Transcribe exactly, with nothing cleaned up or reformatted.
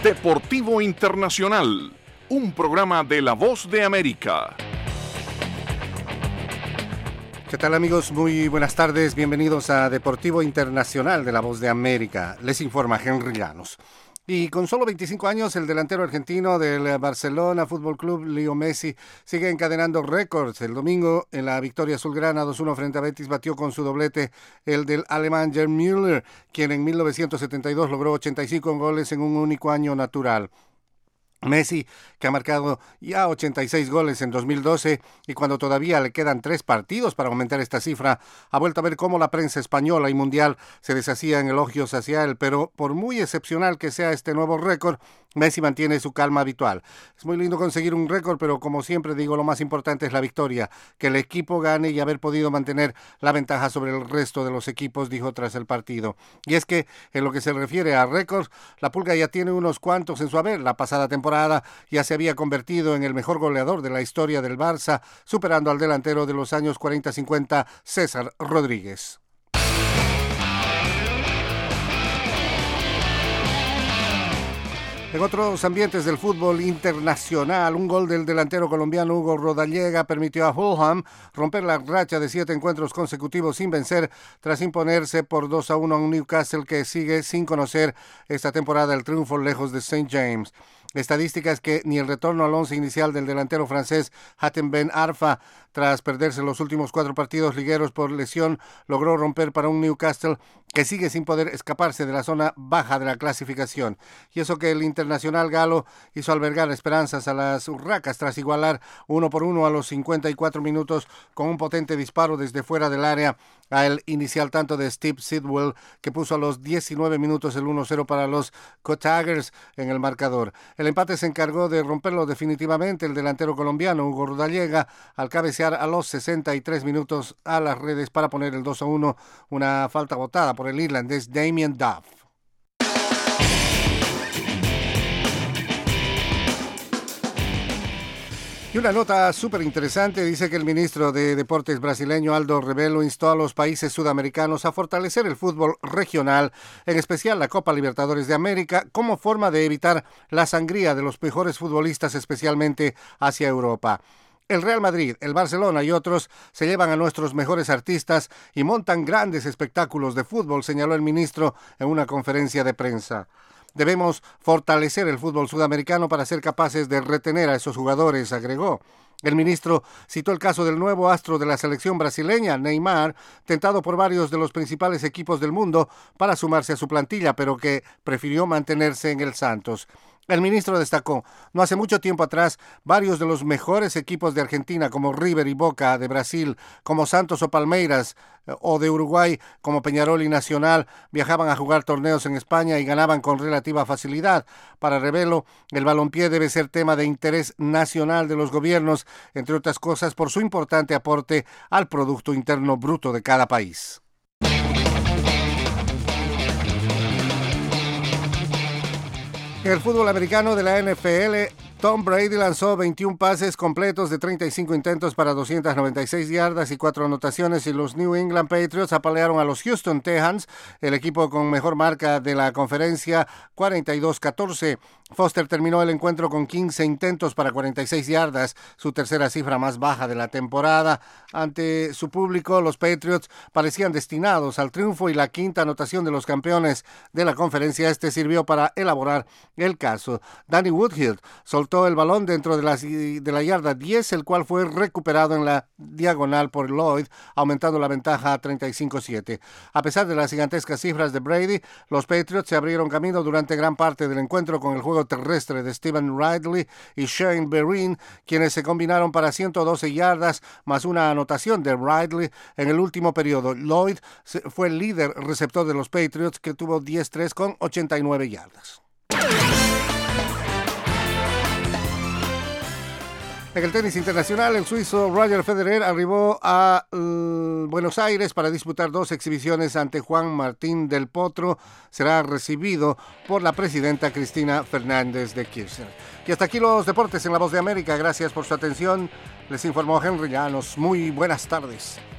Deportivo Internacional, un programa de La Voz de América. ¿Qué tal, amigos? Muy buenas tardes, bienvenidos a Deportivo Internacional de La Voz de América. Les informa Henry Llanos. Y con solo veinticinco años, el delantero argentino del Barcelona Fútbol Club, Leo Messi, sigue encadenando récords. El domingo, en la victoria azulgrana dos uno frente a Betis, batió con su doblete el del alemán Gerd Müller, quien en mil novecientos setenta y dos logró ochenta y cinco goles en un único año natural. Messi, que ha marcado ya ochenta y seis goles en dos mil doce y cuando todavía le quedan tres partidos para aumentar esta cifra, ha vuelto a ver cómo la prensa española y mundial se deshacía en elogios hacia él, pero por muy excepcional que sea este nuevo récord, Messi mantiene su calma habitual. Es muy lindo conseguir un récord, pero como siempre digo, lo más importante es la victoria, que el equipo gane y haber podido mantener la ventaja sobre el resto de los equipos, dijo tras el partido. Y es que, en lo que se refiere a récords, la Pulga ya tiene unos cuantos en su haber. La pasada temporada ya se había convertido en el mejor goleador de la historia del Barça, superando al delantero de los años cuarenta cincuenta, César Rodríguez. En otros ambientes del fútbol internacional, un gol del delantero colombiano Hugo Rodallega permitió a Fulham romper la racha de siete encuentros consecutivos sin vencer tras imponerse por dos a uno a un Newcastle que sigue sin conocer esta temporada el triunfo lejos de Saint James. Estadísticas que ni el retorno al once inicial del delantero francés Hatem Ben Arfa, tras perderse los últimos cuatro partidos ligueros por lesión, logró romper para un Newcastle que sigue sin poder escaparse de la zona baja de la clasificación. Y eso que el internacional galo hizo albergar esperanzas a las urracas tras igualar uno por uno a los cincuenta y cuatro minutos con un potente disparo desde fuera del área a el inicial tanto de Steve Sidwell, que puso a los diecinueve minutos el uno cero para los Cottagers en el marcador. El empate se encargó de romperlo definitivamente el delantero colombiano Hugo Rodallega al cabecear a los sesenta y tres minutos a las redes para poner el dos a uno, una falta botada por el irlandés Damien Duff. Y una nota súper interesante dice que el ministro de Deportes brasileño Aldo Rebelo instó a los países sudamericanos a fortalecer el fútbol regional, en especial la Copa Libertadores de América, como forma de evitar la sangría de los mejores futbolistas, especialmente hacia Europa. El Real Madrid, el Barcelona y otros se llevan a nuestros mejores artistas y montan grandes espectáculos de fútbol, señaló el ministro en una conferencia de prensa. Debemos fortalecer el fútbol sudamericano para ser capaces de retener a esos jugadores, agregó. El ministro citó el caso del nuevo astro de la selección brasileña, Neymar, tentado por varios de los principales equipos del mundo para sumarse a su plantilla, pero que prefirió mantenerse en el Santos. El ministro destacó, no hace mucho tiempo atrás, varios de los mejores equipos de Argentina, como River y Boca, de Brasil, como Santos o Palmeiras, o de Uruguay, como Peñarol y Nacional, viajaban a jugar torneos en España y ganaban con relativa facilidad. Para Rebelo, el balompié debe ser tema de interés nacional de los gobiernos, entre otras cosas por su importante aporte al Producto Interno Bruto de cada país. En el fútbol americano de la N F L, Tom Brady lanzó veintiún pases completos de treinta y cinco intentos para doscientas noventa y seis yardas y cuatro anotaciones y los New England Patriots apalearon a los Houston Texans, el equipo con mejor marca de la conferencia, cuarenta y dos a catorce. Foster terminó el encuentro con quince intentos para cuarenta y seis yardas, su tercera cifra más baja de la temporada. Ante su público, los Patriots parecían destinados al triunfo y la quinta anotación de los campeones de la conferencia este sirvió para elaborar el caso. Danny Woodhill soltó el balón dentro de la, de la yarda diez, el cual fue recuperado en la diagonal por Lloyd, aumentando la ventaja a treinta y cinco a siete. A pesar de las gigantescas cifras de Brady, los Patriots se abrieron camino durante gran parte del encuentro con el juego terrestre de Steven Ridley y Shane Vereen, quienes se combinaron para ciento doce yardas más una anotación de Ridley en el último periodo. Lloyd fue el líder receptor de los Patriots, que tuvo diez tres con ochenta y nueve yardas. En el tenis internacional, el suizo Roger Federer arribó a uh, Buenos Aires para disputar dos exhibiciones ante Juan Martín del Potro. Será recibido por la presidenta Cristina Fernández de Kirchner. Y hasta aquí los deportes en La Voz de América. Gracias por su atención. Les informó Henry Llanos. Muy buenas tardes.